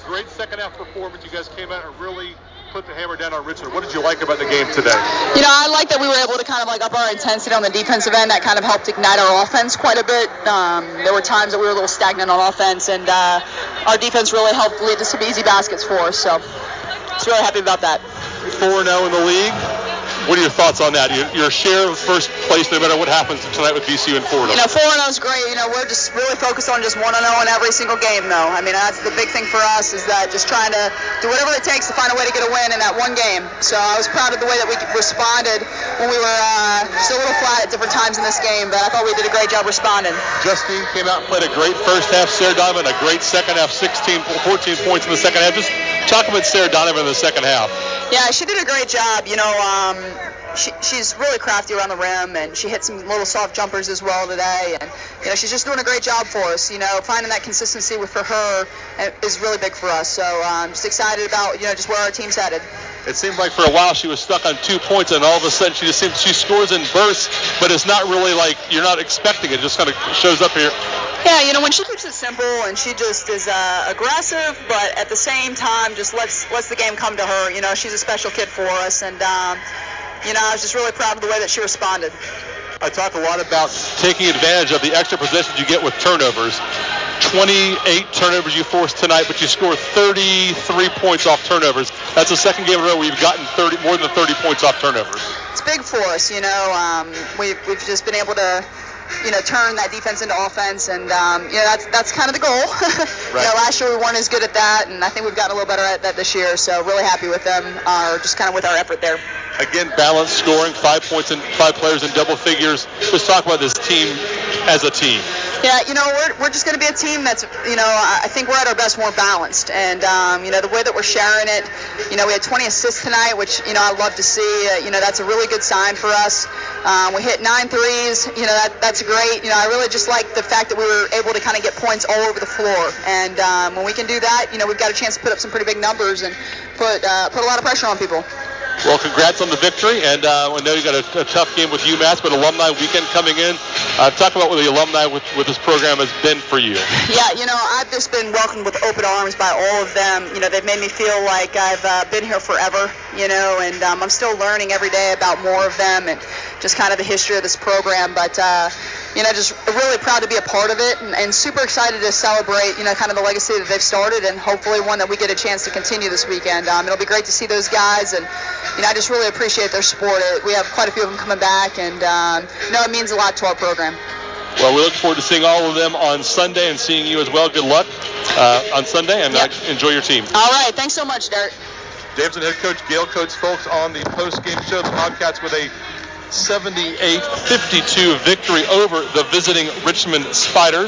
great second half performance. You guys came out and really put the hammer down on Richmond. What did you like about the game today? I like that we were able to kind of up our intensity on the defensive end. That kind of helped ignite our offense quite a bit. There were times that we were a little stagnant on offense, and our defense really helped lead to some easy baskets for us. So, I was really happy about that. 4-0 in the league. What are your thoughts on that? Your share of first place, no matter what happens tonight with VCU and Fordham. 4-0 is great. We're just really focused on just 1-0 in every single game, though. That's the big thing for us, is that just trying to do whatever it takes to find a way to get a win in that one game. So I was proud of the way that we responded when we were just a little flat at different times in this game, but I thought we did a great job responding. Justine came out and played a great first half. Sarah Donovan, a great second half, 14 points in the second half. Just talk about Sarah Donovan in the second half. Yeah, she did a great job. She's really crafty around the rim, and she hit some little soft jumpers as well today. And she's just doing a great job for us. Finding that consistency for her is really big for us. So I'm just excited about just where our team's headed. It seemed like for a while she was stuck on 2 points, and all of a sudden she scores in bursts, but it's not really like you're not expecting it. It just kind of shows up here. Yeah, when she keeps it simple and she just is aggressive, but at the same time just lets the game come to her. She's a special kid for us, and I was just really proud of the way that she responded. I talk a lot about taking advantage of the extra possessions you get with turnovers. 28 turnovers you forced tonight, but you score 33 points off turnovers. That's the second game in a row where you've gotten more than 30 points off turnovers. It's big for us, We've just been able to turn that defense into offense, and that's kind of the goal. Right. Last year we weren't as good at that, and I think we've gotten a little better at that this year. So really happy with them, just kind of with our effort there. Again, balanced scoring, 5 points and 5 players in double figures. Let's talk about this team as a team. Yeah, we're just going to be a team that's, I think we're at our best more balanced. And, the way that we're sharing it, we had 20 assists tonight, which, I love to see. That's a really good sign for us. We hit 9 threes. That's great. I really just like the fact that we were able to kind of get points all over the floor. And when we can do that, we've got a chance to put up some pretty big numbers and put a lot of pressure on people. Well, congrats on the victory, and I know you got a tough game with UMass, but alumni weekend coming in. Talk about what the alumni with this program has been for you. Yeah, I've just been welcomed with open arms by all of them. They've made me feel like I've been here forever, and I'm still learning every day about more of them and just kind of the history of this program. But, just really proud to be a part of it and super excited to celebrate, kind of the legacy that they've started, and hopefully one that we get a chance to continue this weekend. It'll be great to see those guys, and I just really appreciate their support. We have quite a few of them coming back, and it means a lot to our program. Well, we look forward to seeing all of them on Sunday and seeing you as well. Good luck on Sunday, and enjoy your team. All right. Thanks so much, Derek. Davidson head coach Gail Coates, folks, on the post-game show. The Bobcats with a 78-52 victory over the visiting Richmond Spiders.